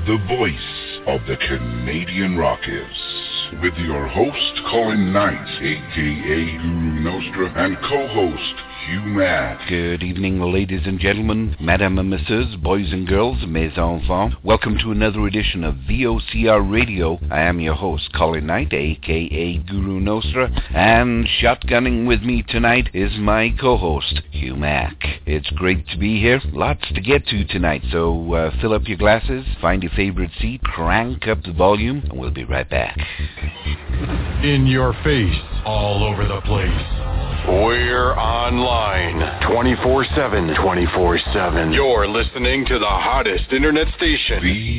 the voice of the Canadian Rockies, with your host, Colin Knight, a.k.a. Guru Nostra, and co-host, Hugh Mack. Good evening, ladies and gentlemen, Madame and Messieurs, boys and girls, mes enfants. Welcome to another edition of VOCR Radio. I am your host, Colin Knight, a.k.a. Guru Nostra, and shotgunning with me tonight is my co-host, Hugh Mack. It's great to be here. Lots to get to tonight, so fill up your glasses, find your favorite seat, crank up the volume, and we'll be right back. In your face, all over the place. We're online 24/7. 24/7. You're listening to the hottest internet station.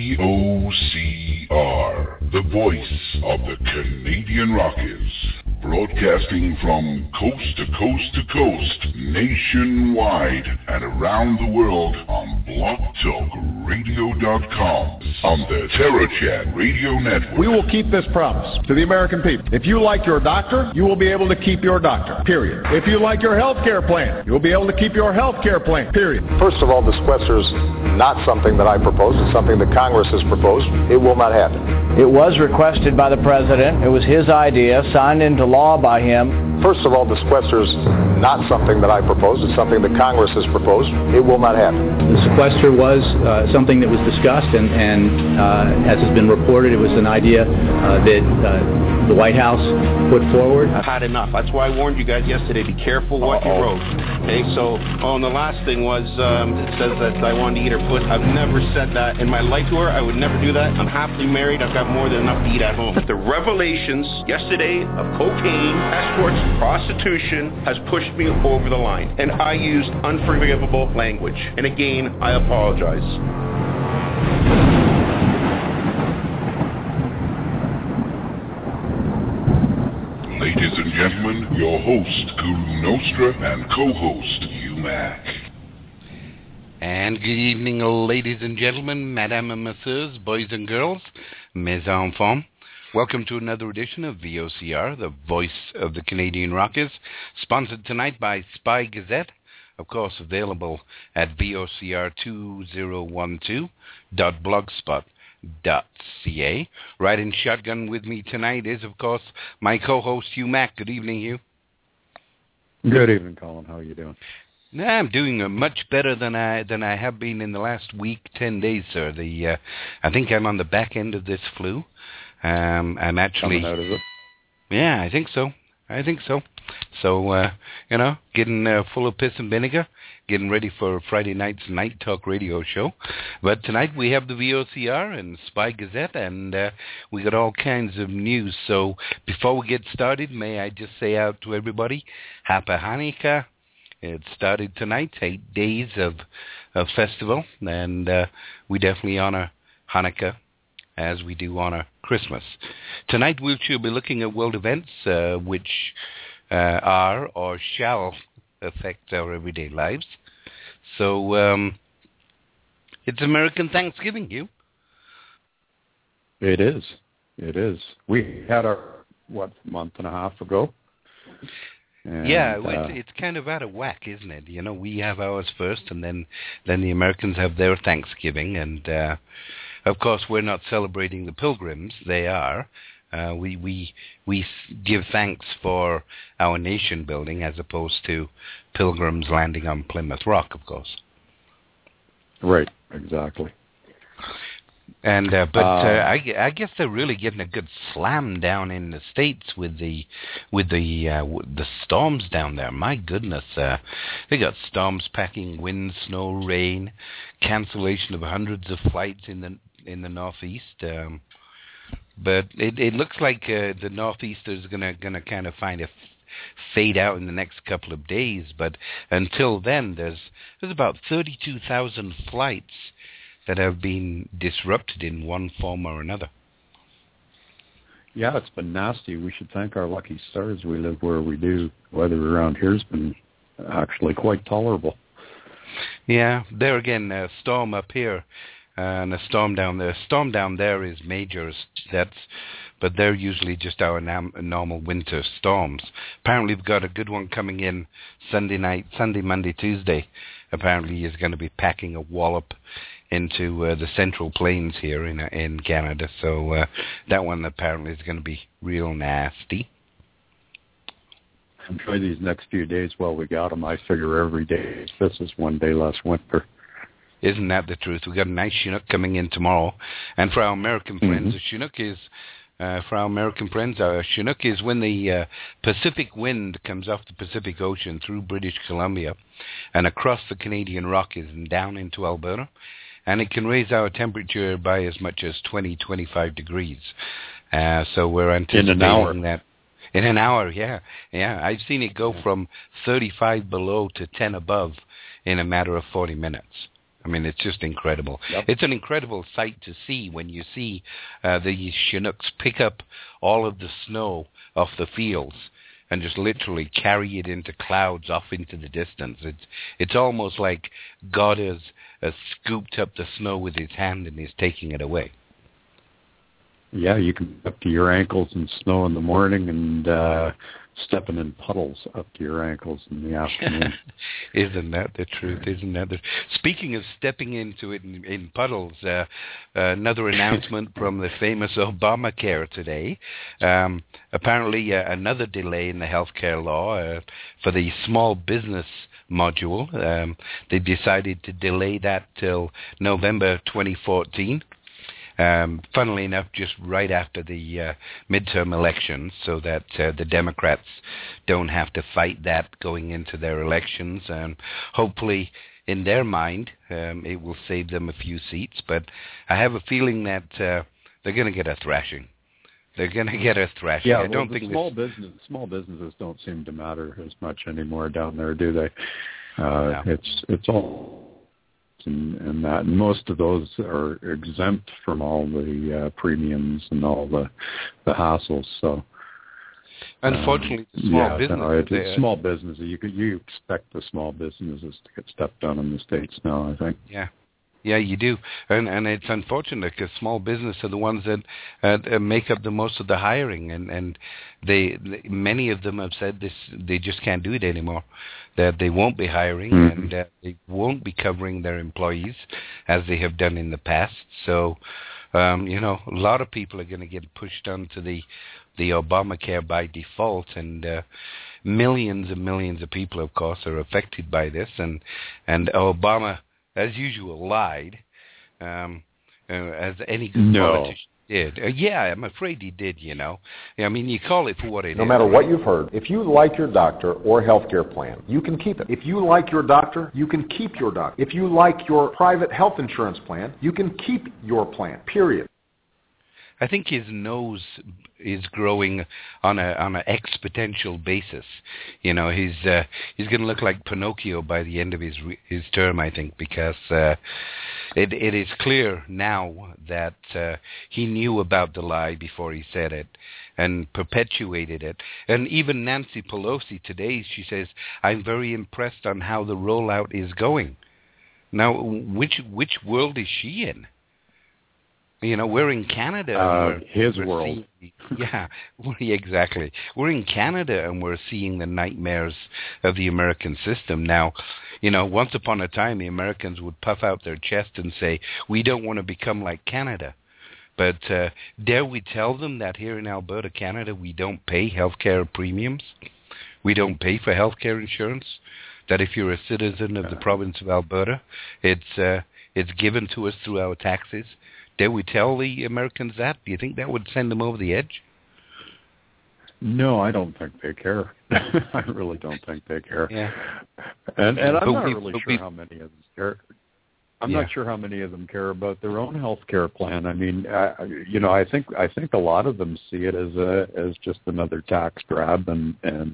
VOCR, the voice of the Canadian Rockies. Broadcasting from coast to coast to coast, nationwide and around the world on blogtalkradio.com, on the TerraChat Radio Network. We will keep this promise to the American people. If you like your doctor, you will be able to keep your doctor, period. If you like your health care plan, you will be able to keep your health care plan, period. First of all, the sequester's not something that I proposed. It's something that Congress has proposed. It will not happen. It was requested by the President. It was his idea, signed into law by him. First of all, the sequester's not something that I proposed. It's something that Congress has proposed. It will not happen. The sequester was something that was discussed, and as has been reported, it was an idea that the White House put forward. I've had enough. That's why I warned you guys yesterday. Be careful what you wrote. Okay, so, and the last thing was, it says that I wanted to eat her foot. I've never said that in my life to her. I would never do that. I'm happily married. I've got more than enough to eat at home. The revelations yesterday of cocaine, escorts, prostitution has pushed me over the line. And I used unforgivable language. And again, I apologize. Ladies and gentlemen, your host, Guru Nostra, and co-host, Hugh Mack. And good evening, ladies and gentlemen, Madame and Messieurs, boys and girls, mes enfants. Welcome to another edition of VOCR, the voice of the Canadian Rockies, sponsored tonight by Spy Gazette, of course available at vocr2012.blogspot.ca. Riding shotgun with me tonight is, of course, my co-host Hugh Mack. Good evening, Hugh. Good evening, Colin. How are you doing? I'm doing much better than I have been in the last week, 10 days, sir. I think I'm on the back end of this flu. I'm actually... Coming out of it? Yeah, I think so. So, getting full of piss and vinegar, getting ready for Friday night's Night Talk radio show. But tonight we have the VOCR and Spy Gazette, and we got all kinds of news. So before we get started, may I just say out to everybody, Happy Hanukkah. It started tonight, 8 days of festival, and we definitely honor Hanukkah as we do honor Christmas. Tonight we shall be looking at world events which are or shall affect our everyday lives. So it's American Thanksgiving, Hugh. It is. We had our, month and a half ago? And, it's kind of out of whack, isn't it? You know, we have ours first, and then the Americans have their Thanksgiving, and of course we're not celebrating the Pilgrims; they are. We give thanks for our nation building as opposed to Pilgrims landing on Plymouth Rock, of course. Right, exactly. And I guess they're really getting a good slam down in the States with the storms down there. My goodness, they got storms packing, wind, snow, rain, cancellation of hundreds of flights in the Northeast. But it looks like the Northeasters are gonna kind of find a fade out in the next couple of days. But until then, there's about 32,000 flights that have been disrupted in one form or another. Yeah, it's been nasty. We should thank our lucky stars we live where we do. Weather around here's been actually quite tolerable. Yeah, there again, a storm up here and a storm down there. Storm down there is major, but they're usually just our normal winter storms. Apparently we've got a good one coming in Sunday night, Sunday, Monday, Tuesday. Apparently is going to be packing a wallop into the Central Plains here in Canada. So that one apparently is going to be real nasty. Enjoy these next few days while we got them. I figure every day this is one day less winter. Isn't that the truth? We've got a nice Chinook coming in tomorrow. And for our American friends, a Chinook is... Chinook is when the Pacific wind comes off the Pacific Ocean through British Columbia and across the Canadian Rockies and down into Alberta. And it can raise our temperature by as much as 25 degrees. So we're anticipating that. In an hour, yeah. I've seen it go from 35 below to 10 above in a matter of 40 minutes. I mean, it's just incredible. Yep. It's an incredible sight to see when you see these Chinooks pick up all of the snow off the fields and just literally carry it into clouds off into the distance. It's almost like God has scooped up the snow with his hand and is taking it away. Yeah, you can be up to your ankles in snow in the morning and stepping in puddles up to your ankles in the afternoon. Isn't that the truth? Speaking of stepping into it in puddles, another announcement from the famous Obamacare today. Apparently, another delay in the healthcare law for the small business module. They decided to delay that till November 2014. Funnily enough, just right after the midterm elections, so that the Democrats don't have to fight that going into their elections. And hopefully, in their mind, it will save them a few seats. But I have a feeling that they're going to get a thrashing. They're going to get a thrashing. Yeah, I don't think small businesses don't seem to matter as much anymore down there, do they? No. It's all. And that, and most of those are exempt from all the premiums and all the hassles. So, unfortunately, the small businesses. You expect the small businesses to get stuff done in the States now, I think. Yeah, you do, and it's unfortunate because small business are the ones that make up the most of the hiring, and many of them have said this, they just can't do it anymore, that they won't be hiring and they won't be covering their employees as they have done in the past. So, a lot of people are going to get pushed onto the Obamacare by default, and millions and millions of people, of course, are affected by this, and Obama, as usual, lied, as any good politician did. I'm afraid he did, I mean, you call it for what it is. No matter what you've heard, if you like your doctor or healthcare plan, you can keep it. If you like your doctor, you can keep your doctor. If you like your private health insurance plan, you can keep your plan, period. I think his nose is growing on an exponential basis. He's going to look like Pinocchio by the end of his term, I think, because it is clear now that he knew about the lie before he said it and perpetuated it. And even Nancy Pelosi today, she says, "I'm very impressed on how the rollout is going." Now, which world is she in? We're in Canada. His world. Exactly. We're in Canada and we're seeing the nightmares of the American system. Now, once upon a time, the Americans would puff out their chest and say, we don't want to become like Canada. But dare we tell them that here in Alberta, Canada, we don't pay healthcare premiums? We don't pay for healthcare insurance? That if you're a citizen of the province of Alberta, it's given to us through our taxes? Did we tell the Americans that? Do you think that would send them over the edge? No, I don't think they care. I really don't think they care. Yeah. And I'm not really sure how many of them care. I'm not sure how many of them care about their own health care plan. I mean, I think a lot of them see it as just another tax grab, and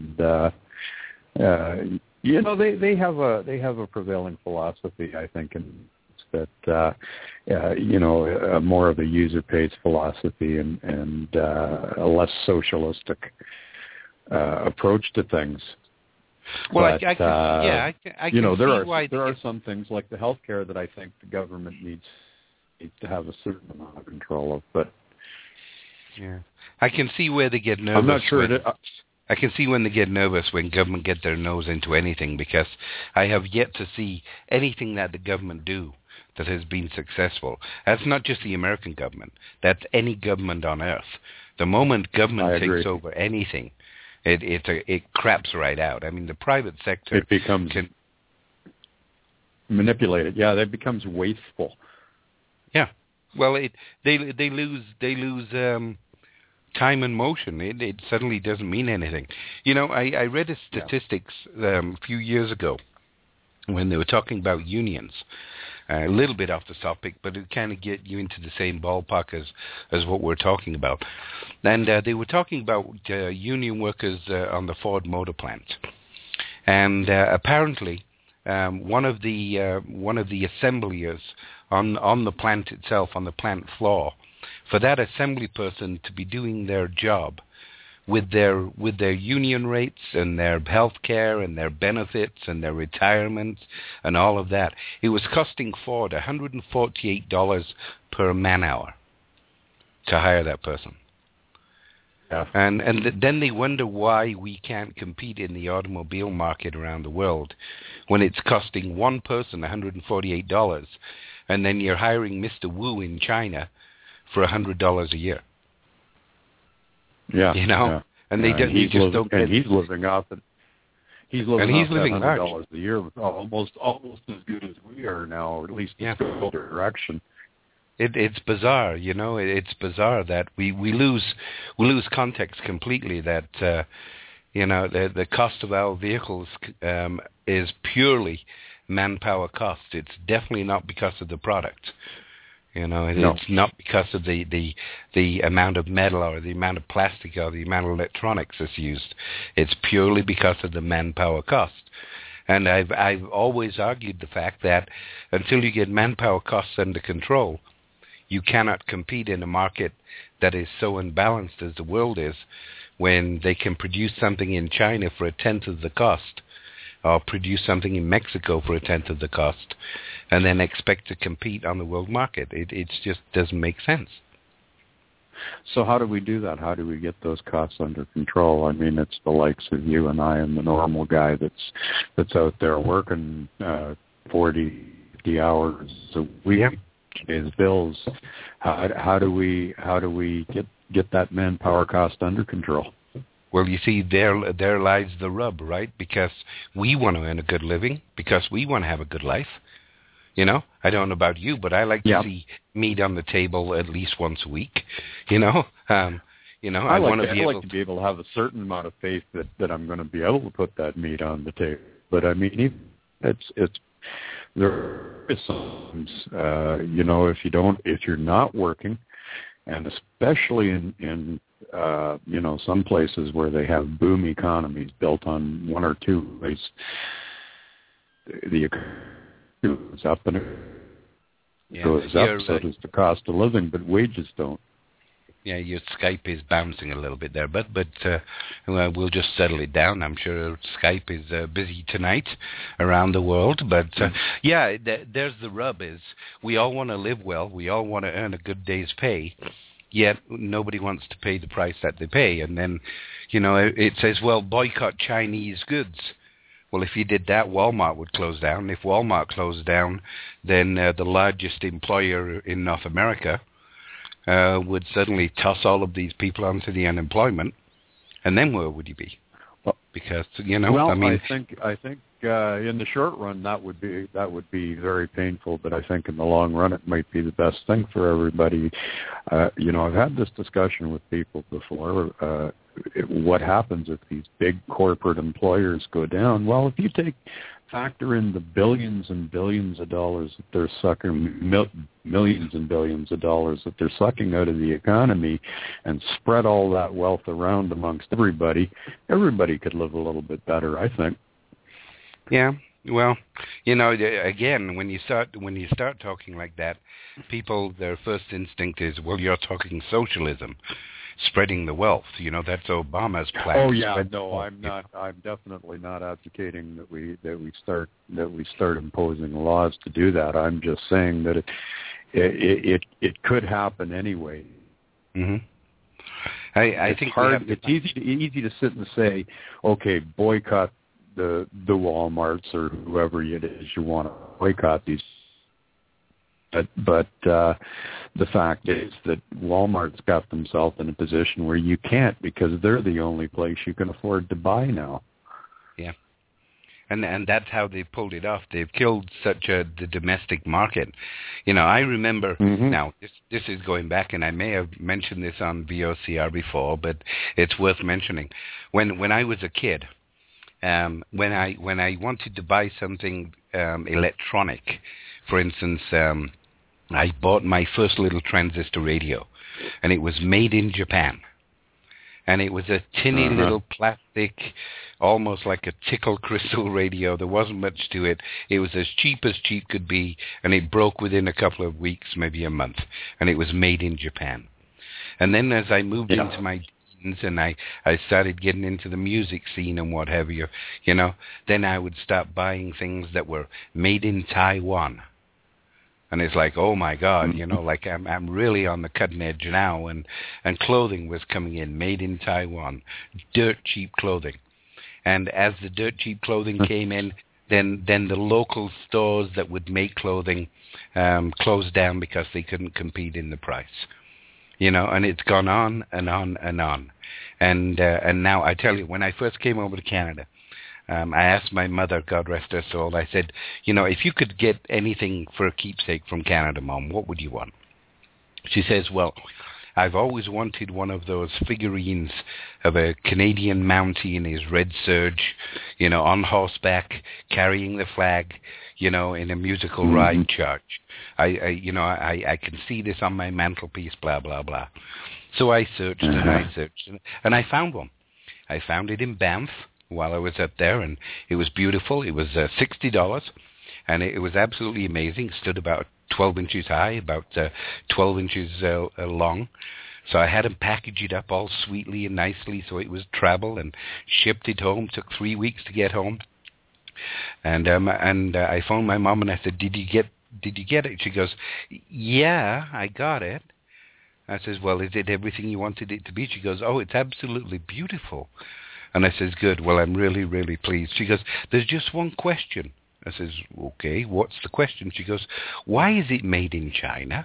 they have a prevailing philosophy, I think, that more of a user pays philosophy and a less socialistic approach to things. Well, but, I can there are some things like the healthcare that I think the government needs to have a certain amount of control of. But I can see where they get nervous. I'm not sure. I can see when they get nervous when government get their nose into anything, because I have yet to see anything that the government do that has been successful. That's not just the American government. That's any government on earth. The moment government takes over anything, it craps right out. I mean, the private sector becomes manipulated. Yeah, that becomes wasteful. Yeah. Well, they lose time and motion. It suddenly doesn't mean anything. You know, I read a statistics a few years ago when they were talking about unions. A little bit off the topic, but it kind of get you into the same ballpark as what we're talking about. And they were talking about union workers on the Ford Motor plant, and apparently one of the assembliers on the plant itself, on the plant floor, for that assembly person to be doing their job with their union rates and their health care and their benefits and their retirement and all of that, it was costing Ford $148 per man hour to hire that person. Yeah. And then they wonder why we can't compete in the automobile market around the world when it's costing one person $148, and then you're hiring Mr. Wu in China for $100 a year. Yeah, you know, yeah. And they he's living off it. He's living off $100 a year, almost as good as we are now, or at least in the direction. It's bizarre, you know. It's bizarre that we lose context completely. That you know, the cost of our vehicles is purely manpower cost. It's definitely not because of the product. You know, it's not because of the amount of metal or the amount of plastic or the amount of electronics that's used. It's purely because of the manpower cost. And I've always argued the fact that until you get manpower costs under control, you cannot compete in a market that is so unbalanced as the world is, when they can produce something in China for a tenth of the cost, or produce something in Mexico for a tenth of the cost, and then expect to compete on the world market. It just doesn't make sense. So how do we do that? How do we get those costs under control? I mean, it's the likes of you and I and the normal guy that's out there working 40, 50 hours a week. Yep. His bills. How do we get that manpower cost under control? Well, you see, there lies the rub, right? Because we want to earn a good living, because we want to have a good life. You know, I don't know about you, but I like to see meat on the table at least once a week. You know, you know, I want to be able to have a certain amount of faith that I'm going to be able to put that meat on the table. But I mean, it's there is sometimes, you know, if you're not working, and especially in you know, some places where they have boom economies built on one or two ways, the economy goes up and it goes up, so does the cost of living, but wages don't. Yeah, your Skype is bouncing a little bit there, but we'll just settle it down. I'm sure Skype is busy tonight around the world, but there's the rub: is we all want to live well, we all want to earn a good day's pay, yet nobody wants to pay the price that they pay. And then, you know, it says, well, boycott Chinese goods. Well, if you did that, Walmart would close down. If Walmart closed down, then the largest employer in North America would suddenly toss all of these people onto the unemployment, and then where would you be? Well, because, you know, well, I mean, I think in the short run that would be very painful, but I think in the long run it might be the best thing for everybody. You know, I've had this discussion with people before. What happens if these big corporate employers go down? Well, if you factor in the billions and billions of dollars that they're sucking, millions and billions of dollars that they're sucking out of the economy, and spread all that wealth around amongst everybody could live a little bit better, I think. Yeah. Well, you know, again, when you start talking like that, people, their first instinct is, well, you're talking socialism, spreading the wealth. You know, that's Obama's plan. Oh yeah, no, I'm not. I'm definitely not advocating that we start imposing laws to do that. I'm just saying that it could happen anyway. Mm-hmm. I think hard. It's easy to sit and say, okay, boycott the Walmarts or whoever it is you want to boycott these. But the fact is that Walmart's got themselves in a position where you can't, because they're the only place you can afford to buy now. Yeah. And that's how they pulled it off. They've killed the domestic market. You know, I remember, now, this is going back, and I may have mentioned this on VOCR before, but it's worth mentioning. When I was a kid, when I wanted to buy something electronic, for instance, I bought my first little transistor radio, and it was made in Japan. And it was a tinny little plastic, almost like a tickle crystal radio. There wasn't much to it. It was as cheap could be, and it broke within a couple of weeks, maybe a month. And it was made in Japan. And then as I moved into my teens and I started getting into the music scene and what have you, you know, then I would start buying things that were made in Taiwan. And it's like, oh my God, you know, like I'm really on the cutting edge now, and clothing was coming in, made in Taiwan, dirt cheap clothing. And as the dirt cheap clothing came in, then the local stores that would make clothing closed down because they couldn't compete in the price. You know, and it's gone on and on and on. And now I tell you, when I first came over to Canada, I asked my mother, God rest her soul, I said, you know, if you could get anything for a keepsake from Canada, Mom, what would you want? She says, well, I've always wanted one of those figurines of a Canadian Mountie in his red serge, you know, on horseback, carrying the flag, you know, in a musical ride charge. I can see this on my mantelpiece, blah, blah, blah. So I searched and I found one. I found it in Banff while I was up there, and it was beautiful. It was $60, and it was absolutely amazing. It stood about 12 inches high, about 12 inches long. So I had him package it up all sweetly and nicely so it was travel, and shipped it home. Took 3 weeks to get home. And I phoned my mom and I said, Did you get it? She goes, yeah, I got it. I says, well, is it everything you wanted it to be? She goes, oh, it's absolutely beautiful. And I says, good, well, I'm really, really pleased. She goes, there's just one question. I says, okay, what's the question? She goes, why is it made in China?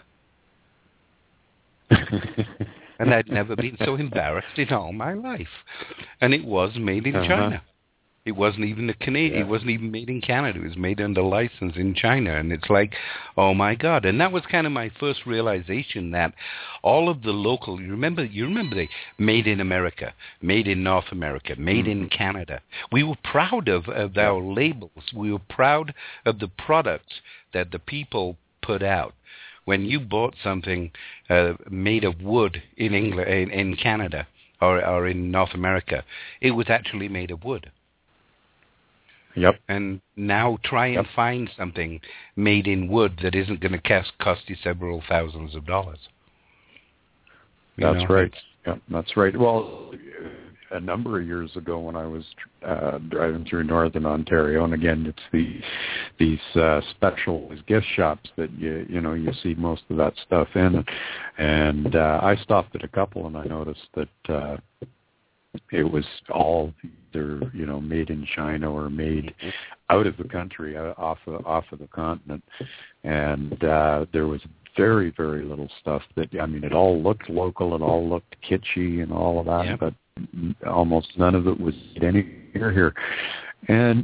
And I'd never been so embarrassed in all my life. And it was made in China. It wasn't even It wasn't even made in Canada. It was made under license in China. And it's like, oh my God. And that was kind of my first realization that all of the local, you remember the made in America, made in North America, made in Canada. We were proud of our labels. We were proud of the products that the people put out. When you bought something made of wood in England, in Canada, or in North America, it was actually made of wood. Yep. And now try and find something made in wood that isn't going to cost you several thousands of dollars. That's right. Yeah, that's right. Well, a number of years ago when I was driving through Northern Ontario, and again, it's these special gift shops that you see most of that stuff in, and I stopped at a couple, and I noticed that it was all either made in China or made out of the country, off of the continent, and there was very, very little stuff that, I mean, it all looked local, it all looked kitschy and all of that, but almost none of it was anywhere here. And,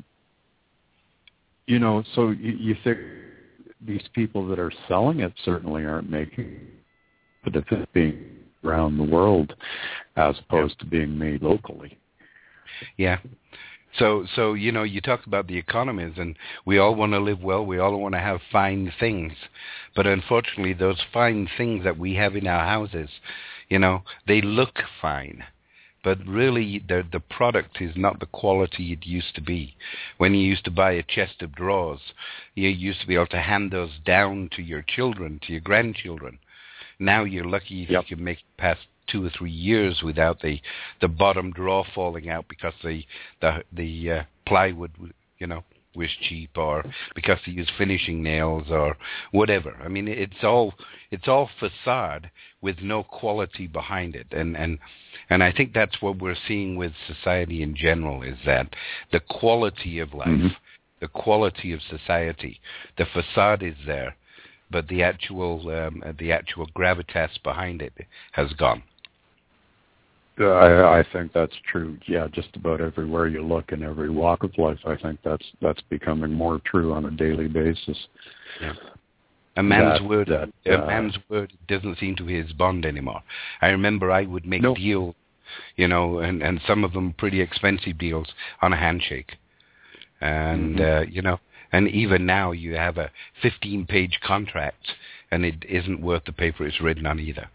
so you think these people that are selling it certainly aren't making, but if it's being around the world as opposed to being made locally. Yeah. So you talk about the economies, and we all want to live well. We all want to have fine things. But unfortunately, those fine things that we have in our houses, they look fine. But really, the product is not the quality it used to be. When you used to buy a chest of drawers, you used to be able to hand those down to your children, to your grandchildren. Now you're lucky if you can make it past 2 or 3 years without the bottom drawer falling out because the plywood, was cheap, or because they use finishing nails or whatever. I mean, it's all facade with no quality behind it, and I think that's what we're seeing with society in general, is that the quality of life, the quality of society, the facade is there, the actual gravitas behind it has gone. I think that's true. Yeah, just about everywhere you look in every walk of life, I think that's becoming more true on a daily basis. Yeah. A man's word doesn't seem to be his bond anymore. I remember I would make deals, and some of them pretty expensive deals on a handshake. And, and even now you have a 15-page contract and it isn't worth the paper it's written on either.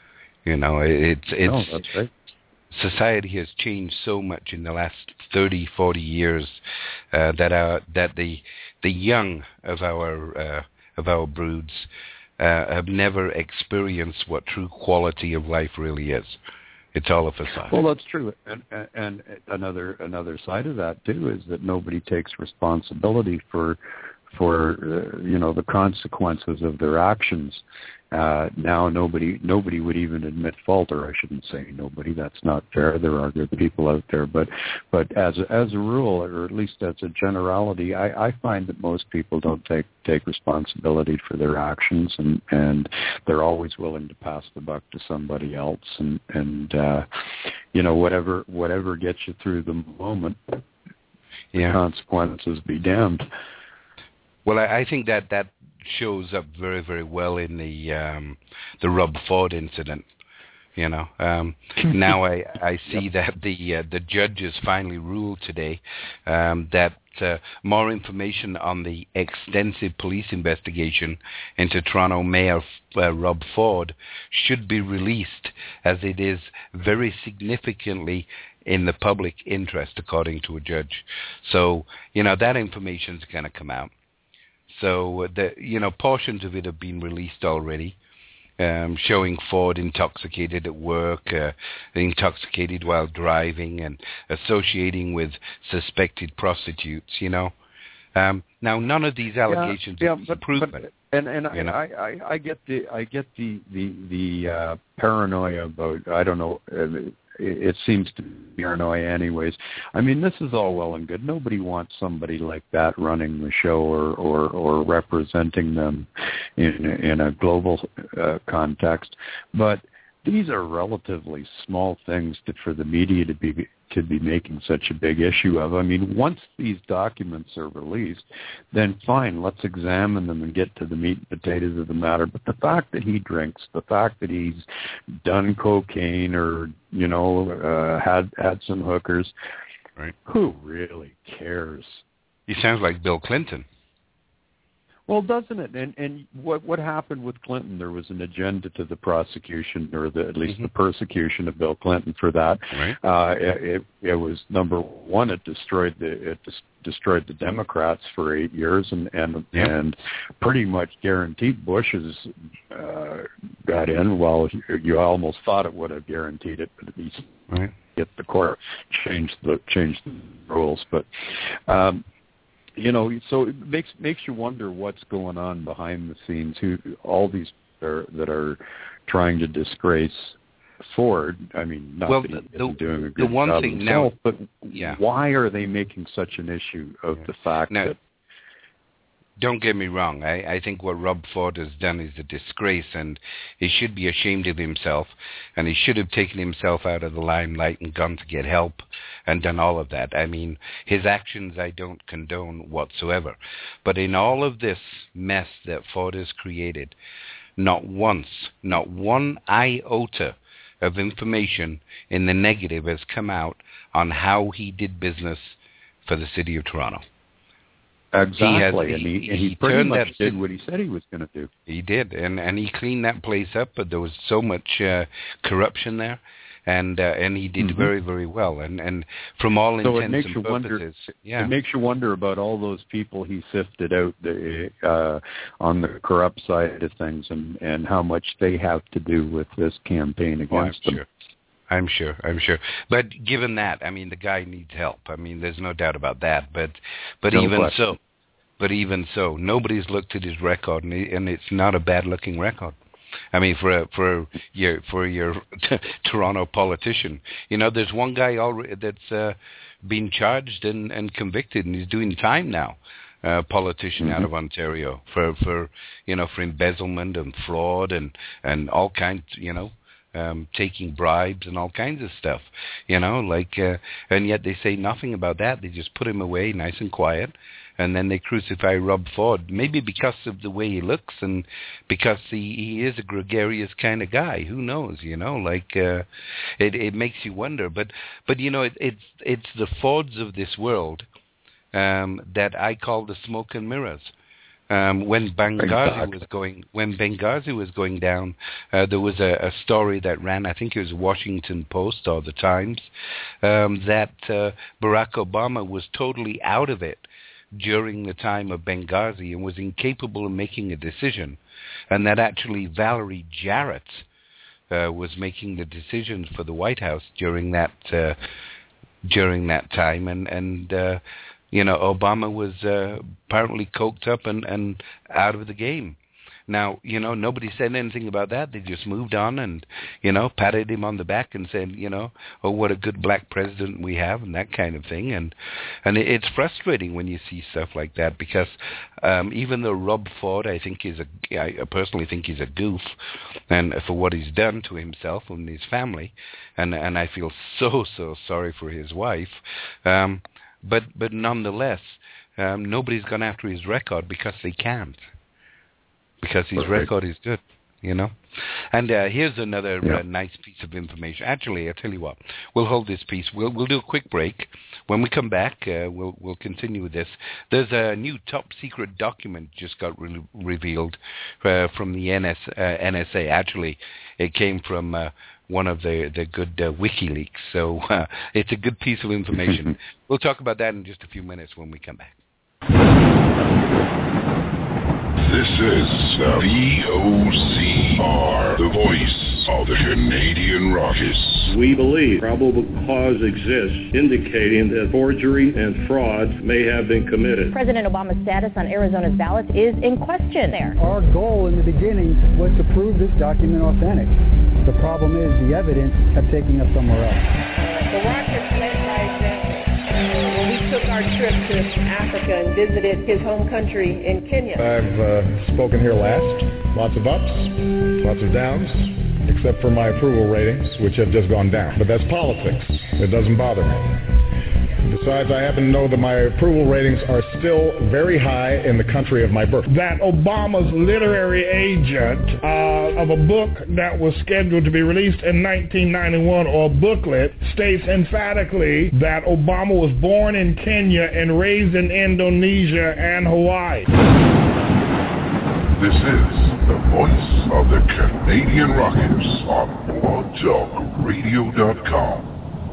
That's right. Society has changed so much in the last 30, 40 years that the young of our broods have never experienced what true quality of life really is. It's all a facade. Well, that's true, and another side of that too is that nobody takes responsibility for the consequences of their actions. Now nobody would even admit fault, or I shouldn't say nobody. That's not fair. There are good people out there, but as a rule, or at least as a generality, I find that most people don't take responsibility for their actions, and they're always willing to pass the buck to somebody else, and whatever gets you through the moment, the consequences be damned. Well, I think that shows up very, very well in the Rob Ford incident. Now I see that the judges finally ruled today that more information on the extensive police investigation into Toronto Mayor Rob Ford should be released, as it is very significantly in the public interest, according to a judge. So that information is going to come out. So portions of it have been released already, showing Ford intoxicated at work, intoxicated while driving, and associating with suspected prostitutes. Now none of these allegations are proven. I get the paranoia about, I don't know. It seems to be paranoia anyways. I mean, this is all well and good. Nobody wants somebody like that running the show or representing them in a global context. But these are relatively small things for the media to be making such a big issue of. I mean, once these documents are released, then fine, let's examine them and get to the meat and potatoes of the matter. But the fact that he drinks, the fact that he's done cocaine or, had some hookers, right? Who really cares? He sounds like Bill Clinton. Well, doesn't it? And what happened with Clinton? There was an agenda to the prosecution, or at least the persecution of Bill Clinton for that. Right. It was, number one, it destroyed the Democrats for 8 years, and pretty much guaranteed Bush's got in. Well, you almost thought it would have guaranteed it, but at least get the court changed the rules, but. So it makes you wonder what's going on behind the scenes. All these that are trying to disgrace Ford. I mean, not that he isn't doing a good job himself, but why are they making such an issue of the fact that? Don't get me wrong. I think what Rob Ford has done is a disgrace, and he should be ashamed of himself, and he should have taken himself out of the limelight and gone to get help and done all of that. I mean, his actions I don't condone whatsoever. But in all of this mess that Ford has created, not one iota of information in the negative has come out on how he did business for the city of Toronto. Exactly, and he pretty much did what he said he was going to do. He did, and he cleaned that place up, but there was so much corruption there, and he did very, very well. And from all intents and purposes, it makes you wonder about all those people he sifted out on the corrupt side of things, and how much they have to do with this campaign against them. Sure. I'm sure. But given that, I mean, the guy needs help. I mean, there's no doubt about that. But even so, nobody's looked at his record, and it's not a bad-looking record. I mean, for your Toronto politician, there's one guy already that's been charged and convicted, and he's doing time now. politician out of Ontario for embezzlement and fraud and all kinds, taking bribes and all kinds of stuff, and yet they say nothing about that. They just put him away nice and quiet, and then they crucify Rob Ford, maybe because of the way he looks and because he is a gregarious kind of guy. Who knows, it makes you wonder. But it's the Fords of this world that I call the smoke and mirrors. When Benghazi was going down, there was a story that ran, I think it was Washington Post or the Times, that Barack Obama was totally out of it during the time of Benghazi and was incapable of making a decision, and that actually Valerie Jarrett was making the decisions for the White House during that time, and Obama was apparently coked up and out of the game. Now, nobody said anything about that. They just moved on and, patted him on the back and said, oh, what a good black president we have and that kind of thing. And it's frustrating when you see stuff like that because even though Rob Ford, I personally think he's a goof and for what he's done to himself and his family, and I feel so sorry for his wife. But nonetheless, nobody's gone after his record because they can't. Because his record is good, And here's another nice piece of information. Actually, I'll tell you what. We'll hold this piece. We'll do a quick break. When we come back, we'll continue with this. There's a new top-secret document just got revealed from the NSA. Actually, it came from one of the good WikiLeaks. So it's a good piece of information. We'll talk about that in just a few minutes when we come back. This is VOCR, the voice of the Canadian Rockies. We believe probable cause exists indicating that forgery and fraud may have been committed. President Obama's status on Arizona's ballot is in question there. Our goal in the beginning was to prove this document authentic. The problem is the evidence kept taking us somewhere else. The Rockets led by example. When we took our trip to Africa and visited his home country in Kenya. I've spoken here last. Lots of ups, lots of downs, except for my approval ratings, which have just gone down. But that's politics. It doesn't bother me. Besides, I happen to know that my approval ratings are still very high in the country of my birth. That Obama's literary agent of a book that was scheduled to be released in 1991, or a booklet, states emphatically that Obama was born in Kenya and raised in Indonesia and Hawaii. This is the voice of the Canadian Rockies on blogtalkradio.com.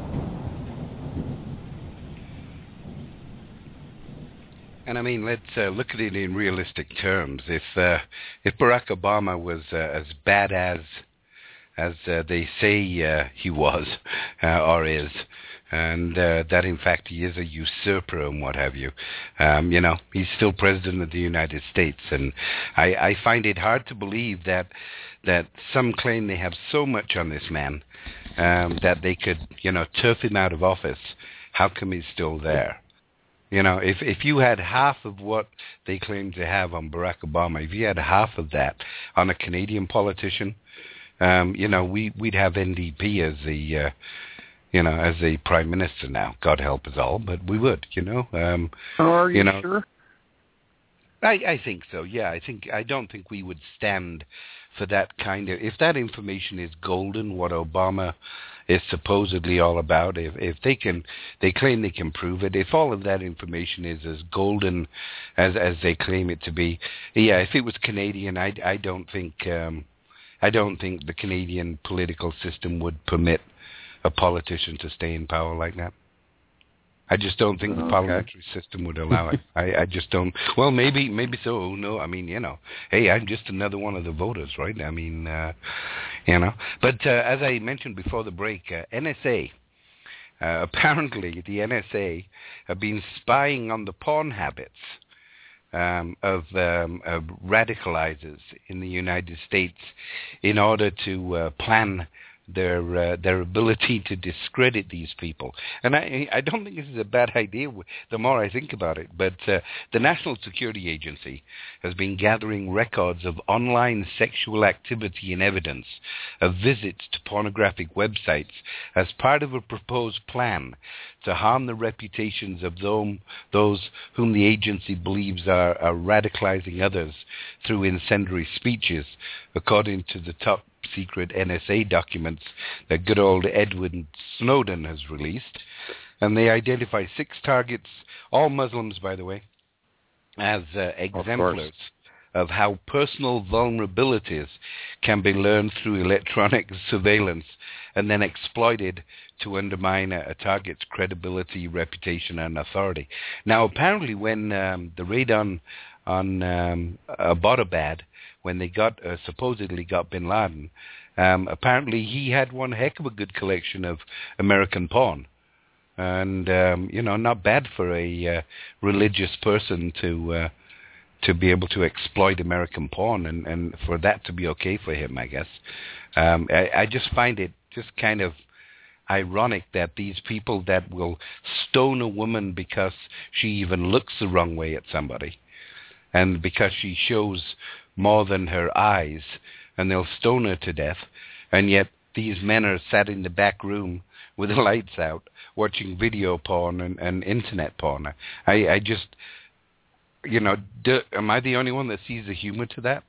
And I mean, let's look at it in realistic terms. If Barack Obama was as bad as they say he was or is, and that in fact he is a usurper and what have you, he's still president of the United States, and I find it hard to believe that some claim they have so much on this man that they could turf him out of office. How come he's still there? If you had half of what they claim to have on Barack Obama, if you had half of that on a Canadian politician, we'd have NDP as the as the prime minister now. God help us all, but we would, Are you sure? I think so. Yeah, I don't think we would stand for that kind of. If that information is golden, what Obama is supposedly all about, if they claim they can prove it, if all of that information is as golden as they claim it to be, yeah, if it was Canadian, I don't think the Canadian political system would permit a politician to stay in power like that. I just don't think the parliamentary system would allow it. I just don't. Well, maybe so. No, I mean, hey, I'm just another one of the voters, right? I mean, But as I mentioned before the break, NSA, apparently the NSA have been spying on the porn habits of radicalizers in the United States in order to plan their ability to discredit these people. And I don't think this is a bad idea the more I think about it, but the National Security Agency has been gathering records of online sexual activity and evidence of visits to pornographic websites as part of a proposed plan to harm the reputations of those whom the agency believes are radicalizing others through incendiary speeches, according to the top secret NSA documents that good old Edward Snowden has released. And they identify 6 targets, all Muslims, by the way, as exemplars of how personal vulnerabilities can be learned through electronic surveillance and then exploited to undermine a target's credibility, reputation, and authority. Now, apparently, when the raid on Abbottabad, when they supposedly got bin Laden, apparently he had one heck of a good collection of American porn. And, not bad for a religious person to be able to exploit American porn and for that to be okay for him, I guess. I just find it just kind of ironic that these people that will stone a woman because she even looks the wrong way at somebody and because she shows more than her eyes, and they'll stone her to death, and yet these men are sat in the back room with the lights out watching video porn and internet porn. I just, am I the only one that sees the humor to that?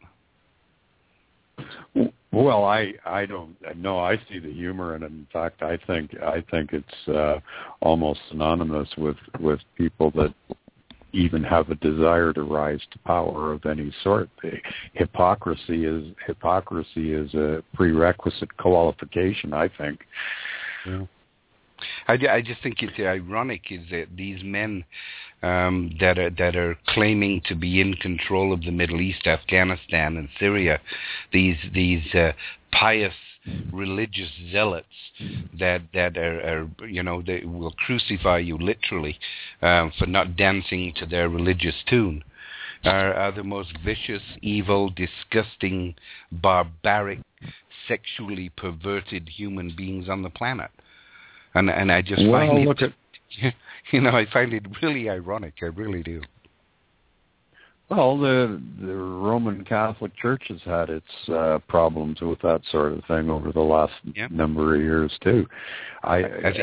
Well, I don't know. I see the humor, and in fact, I think it's almost synonymous with people that even have a desire to rise to power of any sort. Hypocrisy is a prerequisite qualification, I think. Yeah. I just think it's ironic is that these men that are claiming to be in control of the Middle East, Afghanistan, and Syria, these pious religious zealots that are they will crucify you literally for not dancing to their religious tune, are the most vicious, evil, disgusting, barbaric, sexually perverted human beings on the planet. And I just find I find it really ironic. I really do. Well, the Roman Catholic Church has had its problems with that sort of thing over the last number of years too. I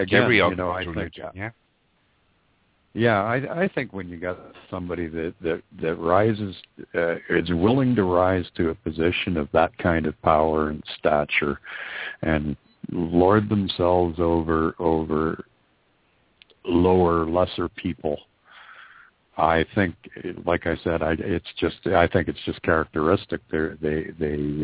think when you got somebody that rises, is willing to rise to a position of that kind of power and stature, and lord themselves over lower, lesser people. I think, like I said, I think it's just characteristic. They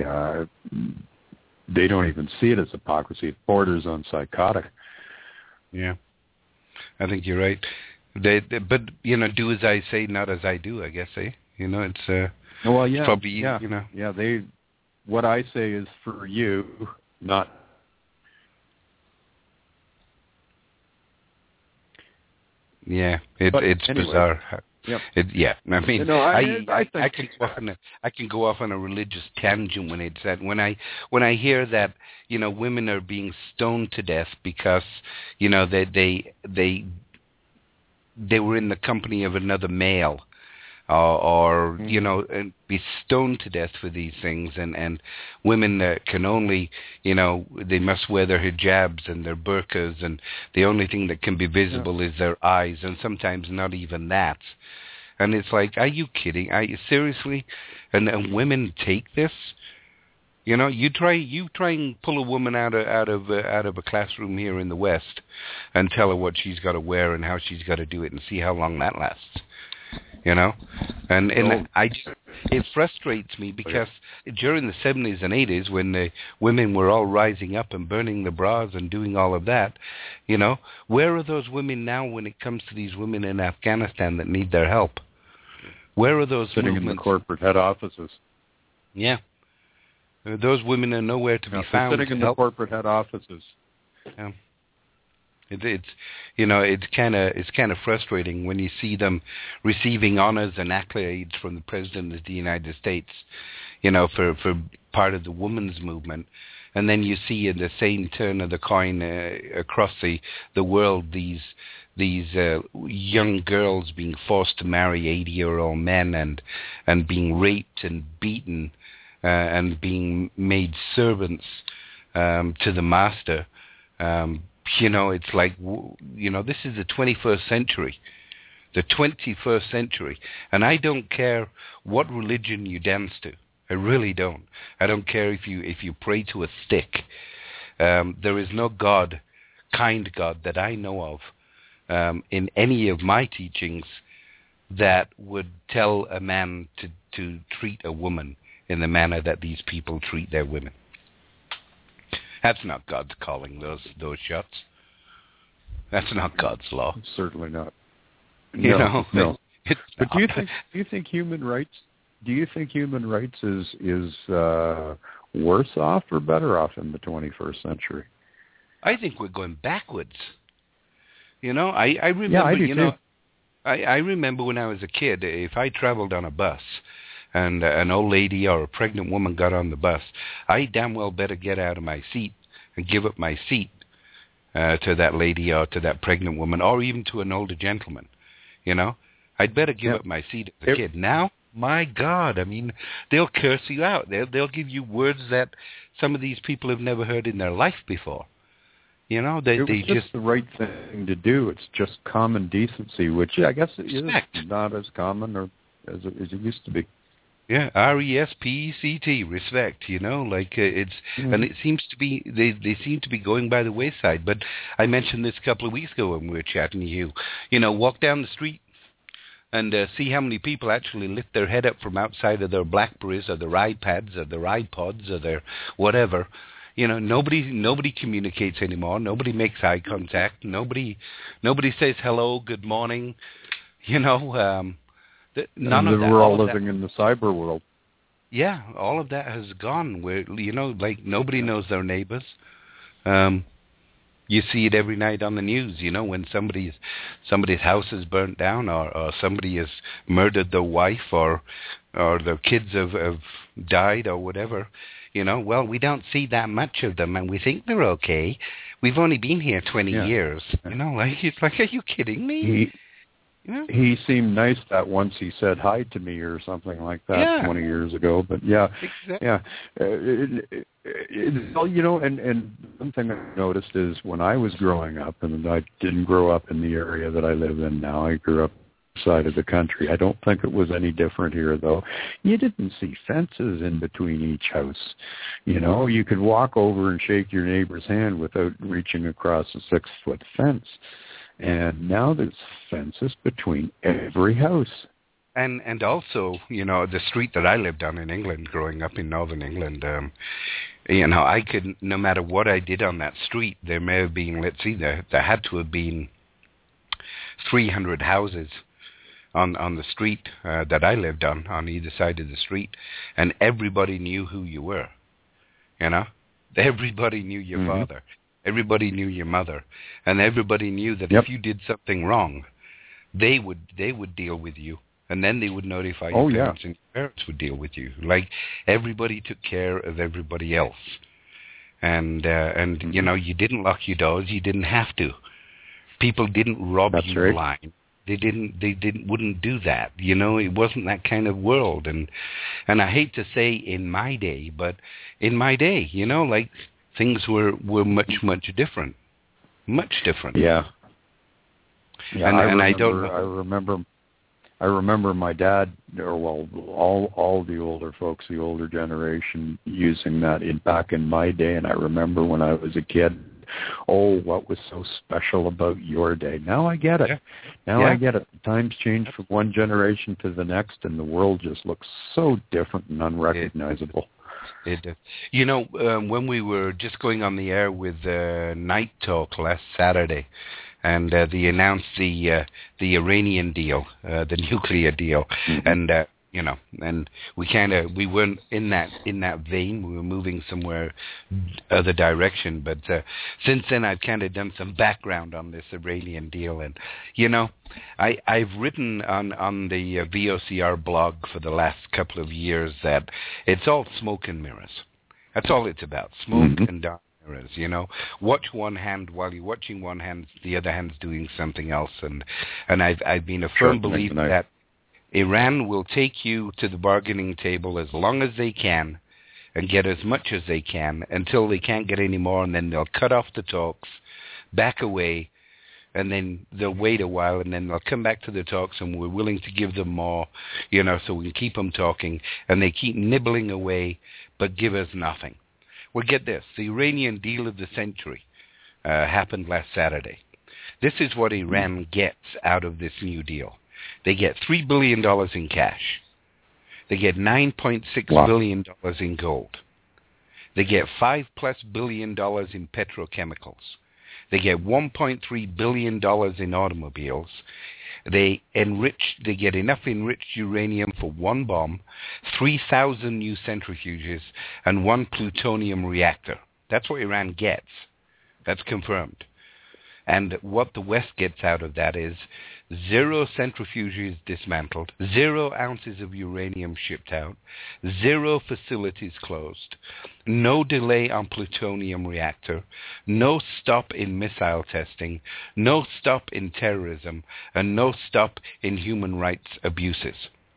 don't even see it as hypocrisy. It borders on psychotic. Yeah, I think you're right. But do as I say, not as I do. I guess, it's probably what I say is for you, not. Yeah, it's anyway. Bizarre. Yep. I mean, I can go off on a religious tangent when it's that when I hear that women are being stoned to death because they were in the company of another male, or and be stoned to death for these things, and women that can only they must wear their hijabs and their burqas, and the only thing that can be visible is their eyes, and sometimes not even that. And it's like, are you kidding? Are you seriously? And women take this? You try and pull a woman out of a classroom here in the West and tell her what she's got to wear and how she's got to do it, and see how long that lasts. And it frustrates me because during the 70s and 80s, when the women were all rising up and burning the bras and doing all of that, where are those women now when it comes to these women in Afghanistan that need their help? Where are those sitting movements? In the corporate head offices? Yeah, those women are nowhere to be found. Sitting in the corporate head offices. Yeah. It's kind of frustrating when you see them receiving honors and accolades from the President of the United States, for part of the women's movement, And then you see in the same turn of the coin across the world these young girls being forced to marry 80-year-old men and being raped and beaten and being made servants to the master. It's like, this is the 21st century. The 21st century. And I don't care what religion you dance to. I really don't. I don't care if you pray to a stick. There is no God, kind God, that I know of in any of my teachings that would tell a man to treat a woman in the manner that these people treat their women. That's not God's calling those shots. That's not God's law. Certainly not. No. But do you think human rights? Do you think human rights is worse off or better off in the 21st century? I think we're going backwards. I remember. Yeah, I do too. I remember when I was a kid, if I traveled on a bus and an old lady or a pregnant woman got on the bus, I damn well better get out of my seat and give up my seat to that lady or to that pregnant woman or even to an older gentleman. I'd better give up my seat as a kid. Now, my God, I mean, they'll curse you out. They'll give you words that some of these people have never heard in their life before. They just the right thing to do. It's just common decency, which I guess is not as common or as it used to be. Yeah, RESPECT, respect. It's and it seems to be they seem to be going by the wayside. But I mentioned this a couple of weeks ago when we were chatting to you. Walk down the street and see how many people actually lift their head up from outside of their BlackBerries or their iPads or their iPods or their whatever. Nobody communicates anymore. Nobody makes eye contact. Nobody says hello, good morning. None of that. We're all living in the cyber world. Yeah, all of that has gone. Where nobody knows their neighbors. You see it every night on the news. When somebody's house is burnt down, or somebody has murdered their wife, or their kids have died, or whatever. Well, we don't see that much of them, and we think they're okay. We've only been here 20 years. It's like, are you kidding me? He seemed nice that once he said hi to me or something like that 20 years ago. But and one thing I noticed is when I was growing up, and I didn't grow up in the area that I live in now. I grew up side of the country. I don't think it was any different here, though. You didn't see fences in between each house. You could walk over and shake your neighbor's hand without reaching across a 6-foot fence. And now there's fences between every house. And also, the street that I lived on in England, growing up in northern England, I could, no matter what I did on that street, there may have been, there had to have been 300 houses on the street that I lived on either side of the street, and everybody knew who you were. Everybody knew your father. Everybody knew your mother, and everybody knew that if you did something wrong, they would deal with you, and then they would notify your parents, and your parents would deal with you. Like, everybody took care of everybody else, and you didn't lock your doors. You didn't have to. People didn't rob you blind. They wouldn't do that. It wasn't that kind of world, and I hate to say in my day, but in my day, things were much different, much different. Yeah. And I remember my dad, all the older folks, the older generation, using that back in my day. And I remember when I was a kid, what was so special about your day? Now I get it. I get it. Times change from one generation to the next, and the world just looks so different and unrecognizable. When we were just going on the air with Night Talk last Saturday, and they announced the Iranian deal, the nuclear deal, and and we weren't in that vein. We were moving somewhere other direction. But since then, I've kind of done some background on this Iranian deal, and I've written on the VOCR blog for the last couple of years that it's all smoke and mirrors. That's all it's about. Smoke and dark mirrors, you know. Watch one hand while you're watching one hand, the other hand's doing something else. And I've been a firm believer that Iran will take you to the bargaining table as long as they can and get as much as they can until they can't get any more, and then they'll cut off the talks, back away, and then they'll wait a while, and then they'll come back to the talks, and we're willing to give them more, you know, so we can keep them talking. And they keep nibbling away, but give us nothing. Well, get this. The Iranian deal of the century happened last Saturday. This is what Iran gets out of this new deal. They get $3 billion in cash. They get $9.6 billion in gold. They get $5+ billion in petrochemicals. They get $1.3 billion in automobiles. They get enough enriched uranium for one bomb, 3,000 new centrifuges, and one plutonium reactor. That's what Iran gets. That's confirmed. And what the West gets out of that is 0 centrifuges dismantled, 0 ounces of uranium shipped out, 0 facilities closed, no delay on plutonium reactor, no stop in missile testing, no stop in terrorism, and no stop in human rights abuses.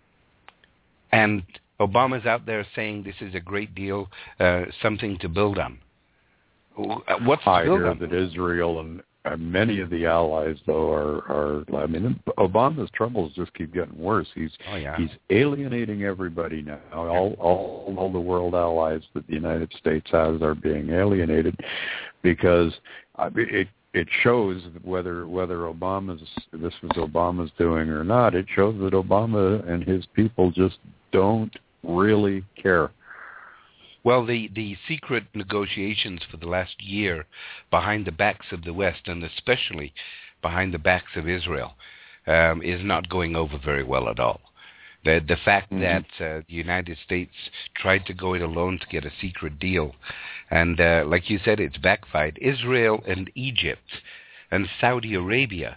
And Obama's out there saying this is a great deal, something to build on. What's to build on? I hear that Israel and many of the allies, though, are. I mean, Obama's troubles just keep getting worse. He's alienating everybody now. All the world allies that the United States has are being alienated because it shows whether this was Obama's doing or not. It shows that Obama and his people just don't really care. Well, the secret negotiations for the last year behind the backs of the West, and especially behind the backs of Israel, is not going over very well at all. The fact that the United States tried to go it alone to get a secret deal, and like you said, it's backfired. Israel and Egypt and Saudi Arabia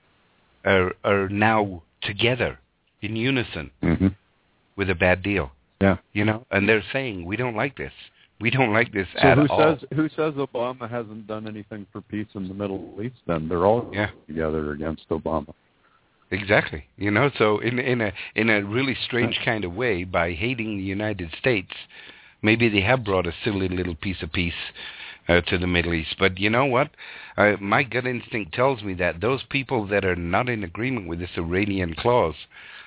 are now together in unison with a bad deal. Yeah, you know, and they're saying we don't like this. We don't like this at all. Who says Obama hasn't done anything for peace in the Middle East? Then they're all together against Obama. Exactly. You know, so in a really strange kind of way, by hating the United States, maybe they have brought a silly little piece of peace to the Middle East. But you know what? My gut instinct tells me that those people that are not in agreement with this Iranian clause.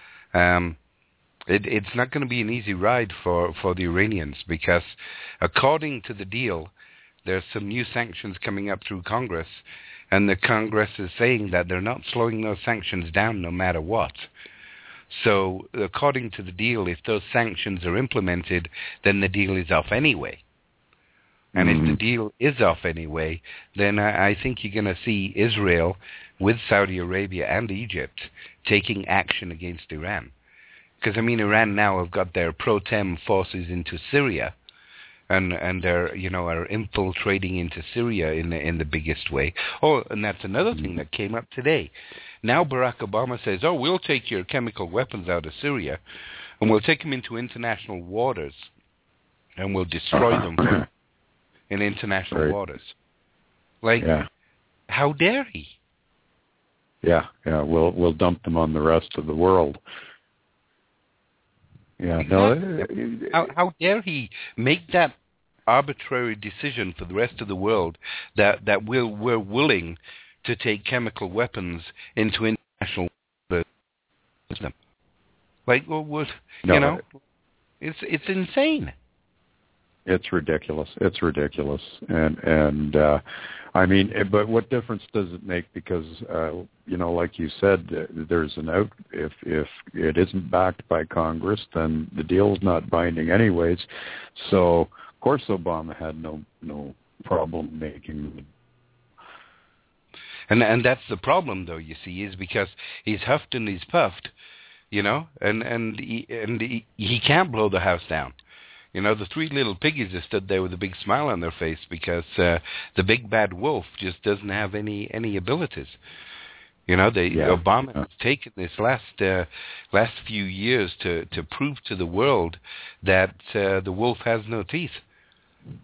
It's not going to be an easy ride for the Iranians because, according to the deal, there's some new sanctions coming up through Congress, and the Congress is saying that they're not slowing those sanctions down no matter what. So, according to the deal, if those sanctions are implemented, then the deal is off anyway. And if the deal is off anyway, then I think you're going to see Israel with Saudi Arabia and Egypt taking action against Iran. Because, I mean, Iran now have got their pro-tem forces into Syria, and they're, you know, are infiltrating into Syria in the biggest way. Oh, and that's another thing that came up today. Now Barack Obama says, oh, we'll take your chemical weapons out of Syria, and we'll take them into international waters, and we'll destroy them in international waters. Like, how dare he? Yeah, we'll dump them on the rest of the world. Yeah, exactly. How dare he make that arbitrary decision for the rest of the world that we're willing to take chemical weapons into international waters? Like, well, you know, it's insane. It's ridiculous. And I mean, but what difference does it make? Because you know, like you said, there's an out. If it isn't backed by Congress, then the deal's not binding anyways. So of course, Obama had no problem making. And that's the problem, though. You see, is because he's huffed and he's puffed, you know, and he can't blow the house down. You know, the three little piggies have stood there with a big smile on their face because the big bad wolf just doesn't have any abilities. You know, Obama has taken this last few years to prove to the world that the wolf has no teeth.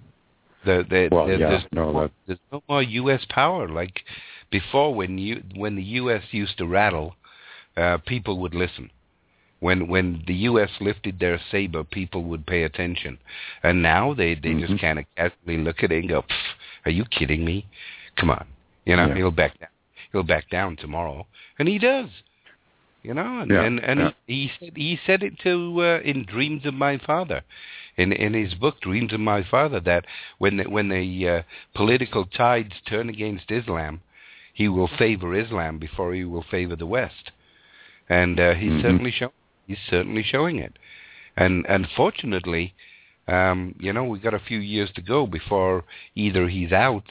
There's no more U.S. power like before. When the U.S. used to rattle, people would listen. When the U.S. lifted their saber, people would pay attention. And now they just kind of casually look at it and go, "Are you kidding me? Come on." He'll back down. He'll back down tomorrow, and he does. He said it to in Dreams of My Father, in his book Dreams of My Father, that when the political tides turn against Islam, he will favor Islam before he will favor the West, and he's certainly showing it. And unfortunately, we've got a few years to go before either he's out,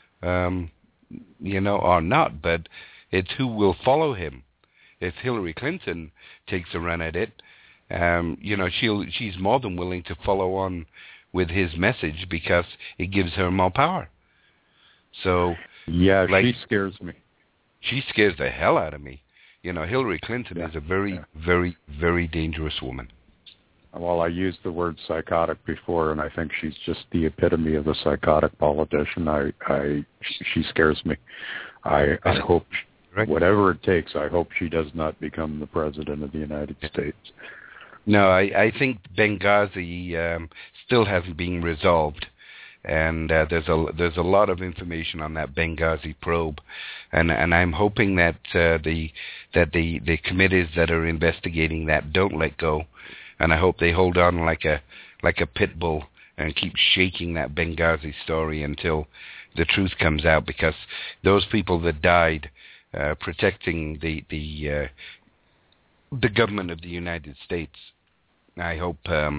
or not. But it's who will follow him. If Hillary Clinton takes a run at it, she's more than willing to follow on with his message because it gives her more power. So she scares me. She scares the hell out of me. Hillary Clinton is a very, very, very dangerous woman. Well, I used the word psychotic before, and I think she's just the epitome of a psychotic politician. She scares me. I hope, whatever it takes, I hope she does not become the president of the United States. No, I think Benghazi still hasn't been resolved. And there's a lot of information on that Benghazi probe, and I'm hoping that the committees that are investigating that don't let go, and I hope they hold on like a pit bull and keep shaking that Benghazi story until the truth comes out, because those people that died protecting the government of the United States, I hope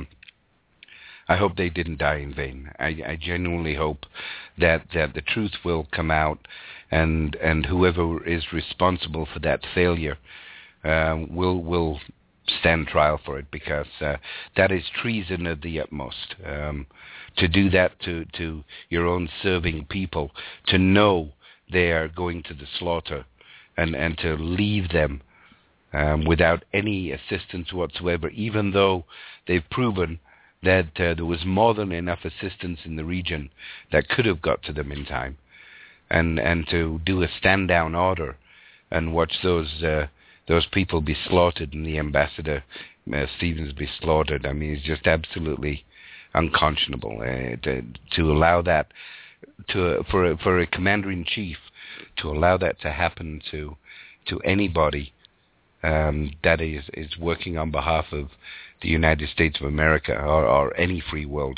they didn't die in vain. I genuinely hope that the truth will come out, and whoever is responsible for that failure will stand trial for it, because that is treason of the utmost. To do that to your own serving people, to know they are going to the slaughter, and to leave them without any assistance whatsoever, even though they've proven that there was more than enough assistance in the region that could have got to them in time, and to do a stand-down order and watch those people be slaughtered and the ambassador Stevens be slaughtered. I mean, it's just absolutely unconscionable to allow that for a commander-in-chief to allow that to happen to anybody that is working on behalf of the United States of America or any free world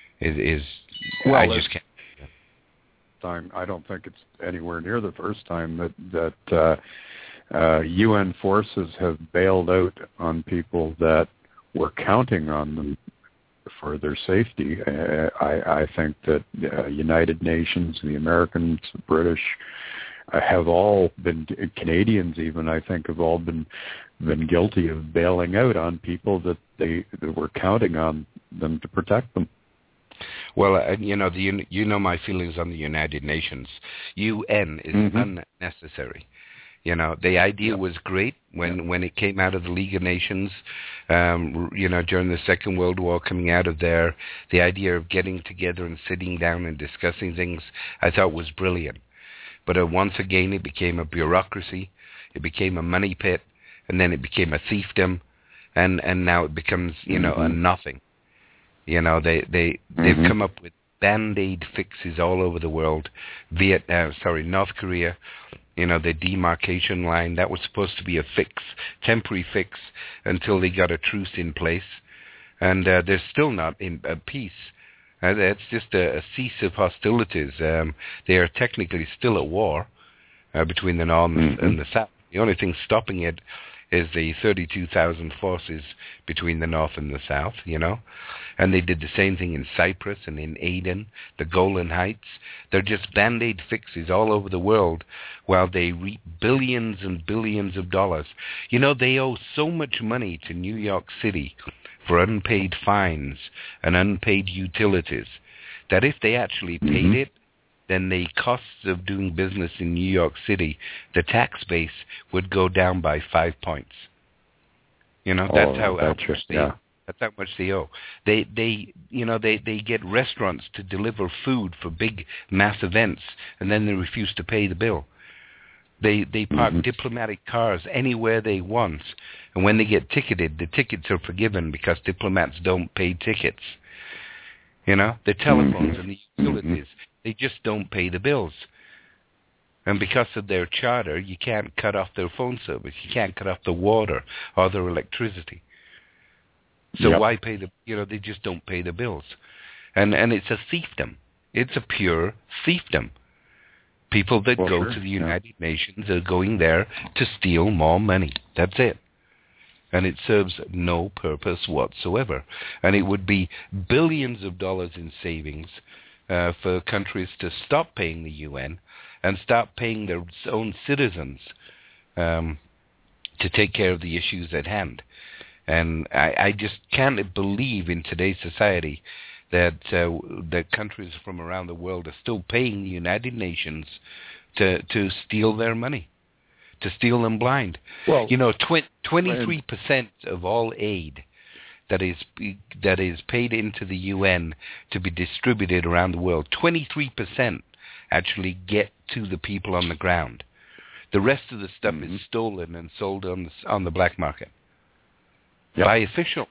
I just can't. I don't think it's anywhere near the first time that UN forces have bailed out on people that were counting on them for their safety. I think that United Nations, the Americans, the British, have all been, Canadians even, I think, have all been guilty of bailing out on people that they were counting on them to protect them. Well, my feelings on the United Nations. UN is unnecessary. The idea was great when it came out of the League of Nations, during the Second World War, coming out of there, the idea of getting together and sitting down and discussing things, I thought was brilliant. But once again, it became a bureaucracy, it became a money pit, and then it became a fiefdom, and now it becomes, a nothing. They've come up with Band-Aid fixes all over the world. North Korea, the demarcation line, that was supposed to be a temporary fix until they got a truce in place. And they're still not in peace. It's just a cease of hostilities. They are technically still at war between the North and the South. The only thing stopping it is the 32,000 forces between the North and the South, And they did the same thing in Cyprus and in Aden, the Golan Heights. They're just Band-Aid fixes all over the world while they reap billions and billions of dollars. They owe so much money to New York City for unpaid fines and unpaid utilities that if they actually paid it, then the costs of doing business in New York City, the tax base would go down by 5 points. That's how That's how much they owe. They get restaurants to deliver food for big mass events, and then they refuse to pay the bill. They park diplomatic cars anywhere they want, and when they get ticketed, the tickets are forgiven because diplomats don't pay tickets. The telephones and the utilities, they just don't pay the bills. And because of their charter, you can't cut off their phone service. You can't cut off the water or their electricity. So why pay they just don't pay the bills. And it's a fiefdom. It's a pure fiefdom. People that go to the United Nations are going there to steal more money. That's it. And it serves no purpose whatsoever. And it would be billions of dollars in savings for countries to stop paying the UN and start paying their own citizens to take care of the issues at hand. And I just can't believe in today's society that countries from around the world are still paying the United Nations to steal their money, to steal them blind. Well, 23% of all aid that is paid into the UN to be distributed around the world, 23% actually get to the people on the ground. The rest of the stuff is stolen and sold on the black market by officials.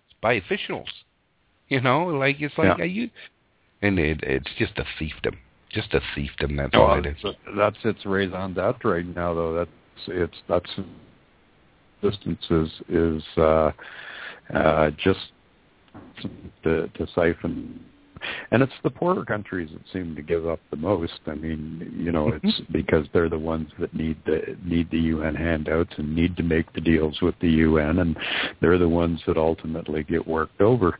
Are you? And it's just a fiefdom. Just a fiefdom. That's all it is. That's its raison d'etre right now, though. That's distance is just to siphon. And it's the poorer countries that seem to give up the most. I mean, it's because they're the ones that need the UN handouts and need to make the deals with the UN, and they're the ones that ultimately get worked over.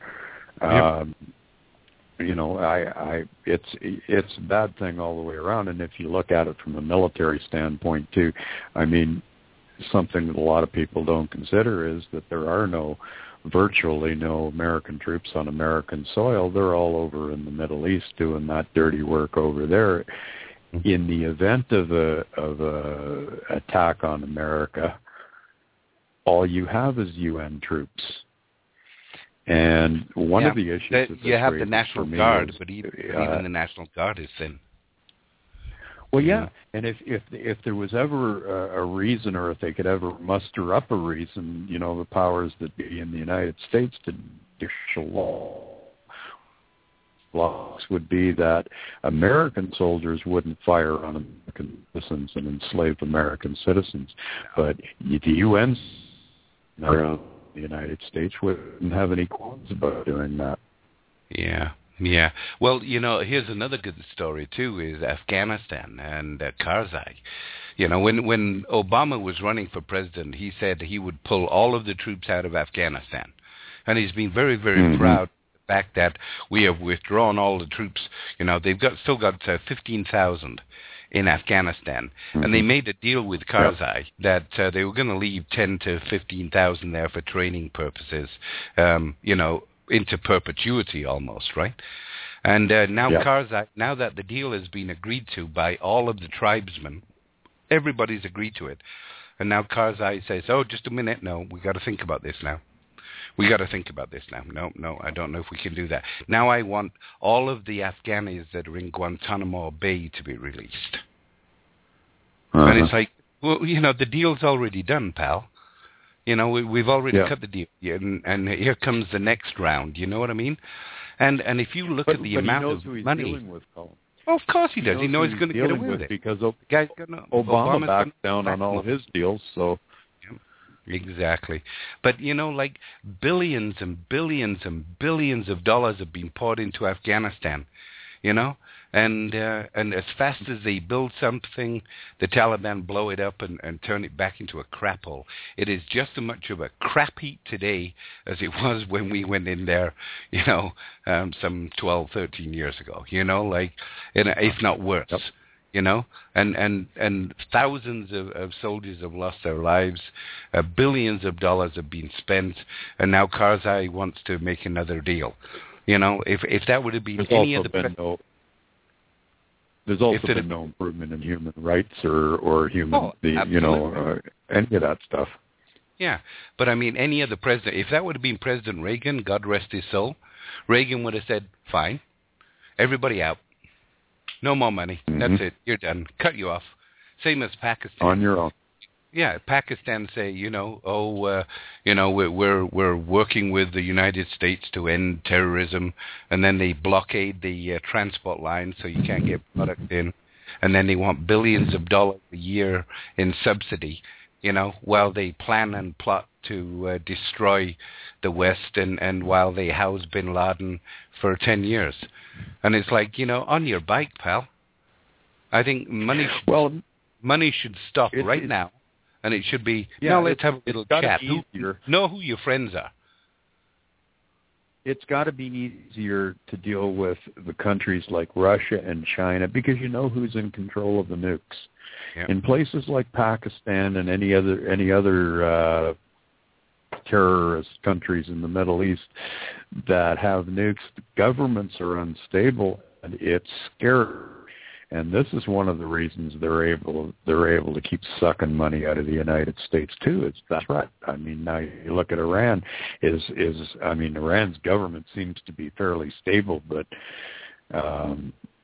It's a bad thing all the way around. And if you look at it from a military standpoint too, I mean, something that a lot of people don't consider is that there are virtually no American troops on American soil. They're all over in the Middle East doing that dirty work over there. In the event of a attack on America, all you have is UN troops. And one of the issues that you have the National Guard, but even the National Guard is thin. Well, yeah, and if there was ever a reason, or if they could ever muster up a reason, the powers that be in the United States to martial laws would be that American soldiers wouldn't fire on American citizens and enslave American citizens, but the UN around the United States wouldn't have any qualms about doing that. Yeah. Well, here's another good story, too, is Afghanistan and Karzai. When Obama was running for president, he said he would pull all of the troops out of Afghanistan. And he's been very, very proud of the fact that we have withdrawn all the troops. They've still got 15,000 in Afghanistan. And they made a deal with Karzai that they were going to leave 10 to 15,000 there for training purposes, into perpetuity almost, right? And now Karzai, now that the deal has been agreed to by all of the tribesmen, everybody's agreed to it. And now Karzai says, just a minute, no, we got to think about this now. No, I don't know if we can do that. Now I want all of the Afghanis that are in Guantanamo Bay to be released. And it's like, well, the deal's already done, pal. We've already cut the deal, and here comes the next round. You know what I mean? And if you look at the amount of money, with, well, of course he does. He knows he's going to get away with it because Obama backed down on all his deals. So exactly, but billions and billions and billions of dollars have been poured into Afghanistan. And as fast as they build something, the Taliban blow it up and turn it back into a crap hole. It is just as much of a crap heap today as it was when we went in there, some 12, 13 years ago, if not worse. And thousands of soldiers have lost their lives, billions of dollars have been spent, and now Karzai wants to make another deal. If that would have been any of the... There's also been no improvement in human rights or human, any of that stuff. Yeah, but I mean, any other president, if that would have been President Reagan, God rest his soul, Reagan would have said, fine, everybody out. No more money. That's it. You're done. Cut you off. Same as Pakistan. On your own. Yeah, Pakistan say, we're working with the United States to end terrorism, and then they blockade the transport lines so you can't get product in, and then they want billions of dollars a year in subsidy, while they plan and plot to destroy the West, and while they house bin Laden for 10 years. And it's like, on your bike, pal. I think money should stop right now. And it should be, let's have a little chat. Know who your friends are. It's got to be easier to deal with the countries like Russia and China because you know who's in control of the nukes. Yeah. In places like Pakistan and any other terrorist countries in the Middle East that have nukes, the governments are unstable and it's scary. And this is one of the reasons they're able to keep sucking money out of the United States too. That's right. I mean, now you look at Iran. Iran's government seems to be fairly stable, but are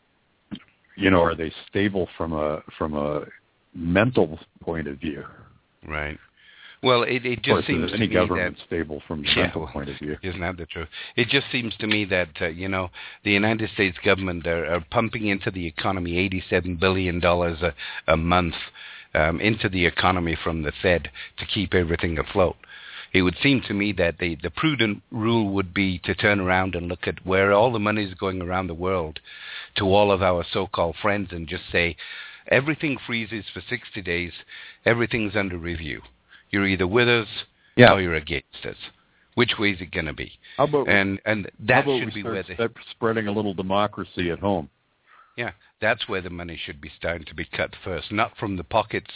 they stable from a mental point of view? Right. Well, it just seems to me government stable from a mental point of view. Isn't that the truth? It just seems to me that, the United States government are pumping into the economy $87 billion a month into the economy from the Fed to keep everything afloat. It would seem to me that the prudent rule would be to turn around and look at where all the money is going around the world to all of our so-called friends and just say, everything freezes for 60 days, everything's under review. You're either with us or you're against us. Which way is it going to be? And that should be where spreading a little democracy at home. Yeah, that's where the money should be starting to be cut first, not from the pockets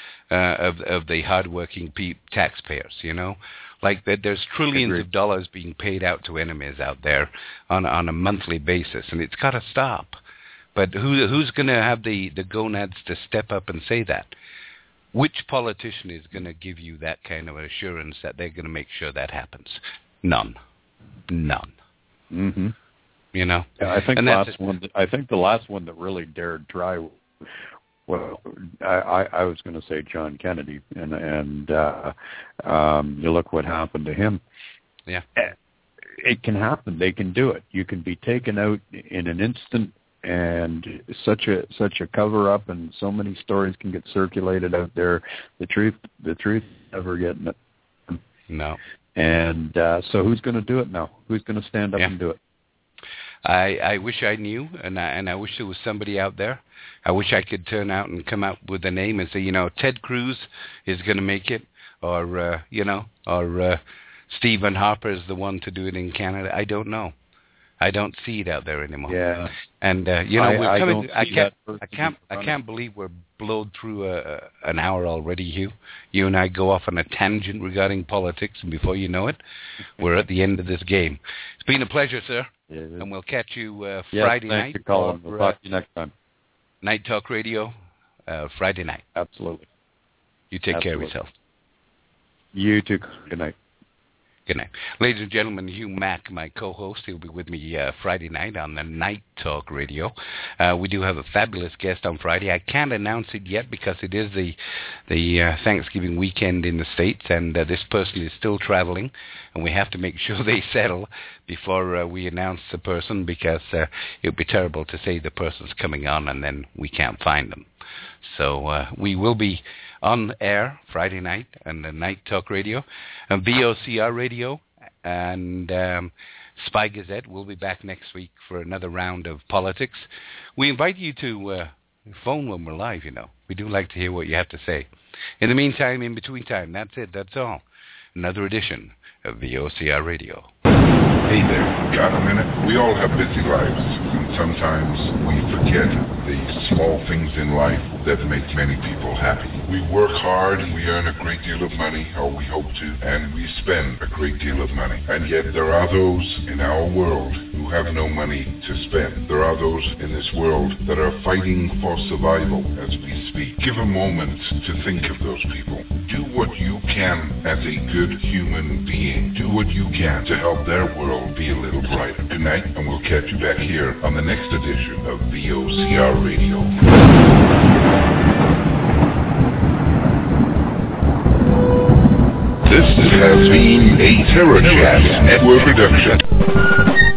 of the hardworking taxpayers. Like that, there's trillions of dollars being paid out to enemies out there on a monthly basis, and it's got to stop. But who's going to have the gonads to step up and say that? Which politician is going to give you that kind of assurance that they're going to make sure that happens? None. Mm-hmm. Yeah, I think the last one that really dared try. Well, I was going to say John Kennedy, and you look what happened to him. Yeah, it can happen. They can do it. You can be taken out in an instant. And such a cover up, and so many stories can get circulated out there. The truth never getting it. No. And so who's going to do it now? Who's going to stand up and do it? I wish I knew, and I wish there was somebody out there. I wish I could turn out and come out with a name and say, Ted Cruz is going to make it, or Stephen Harper is the one to do it in Canada. I don't know. I don't see it out there anymore. Yeah, and we're coming. I can't believe we're blowed through an hour already, Hugh. You and I go off on a tangent regarding politics, and before you know it, we're at the end of this game. It's been a pleasure, sir, and we'll catch you Friday night. Thanks for calling. We'll talk to you next time. Night Talk Radio, Friday night. Absolutely. You take care of yourself. You too. Good night. Good night. Ladies and gentlemen, Hugh Mack, my co-host, he'll be with me Friday night on the Night Talk Radio. We do have a fabulous guest on Friday. I can't announce it yet because it is the Thanksgiving weekend in the States, and this person is still traveling, and we have to make sure they settle before we announce the person, because it would be terrible to say the person's coming on and then we can't find them. So we will be on air Friday night on the Night Talk Radio, and VOCR Radio, and Spy Gazette. We'll be back next week for another round of politics. We invite you to phone when we're live, We do like to hear what you have to say. In the meantime, in between time, that's it. That's all. Another edition of VOCR Radio. Hey there, got a minute? We all have busy lives. sometimes we forget the small things in life that make many people happy. We work hard, we earn a great deal of money, or we hope to, and we spend a great deal of money. And yet there are those in our world who have no money to spend. There are those in this world that are fighting for survival as we speak. Give a moment to think of those people. Do what you can as a good human being. Do what you can to help their world be a little brighter. Good night, and we'll catch you back here on the next edition of VOCR Radio. This has been a TerraCast Network production.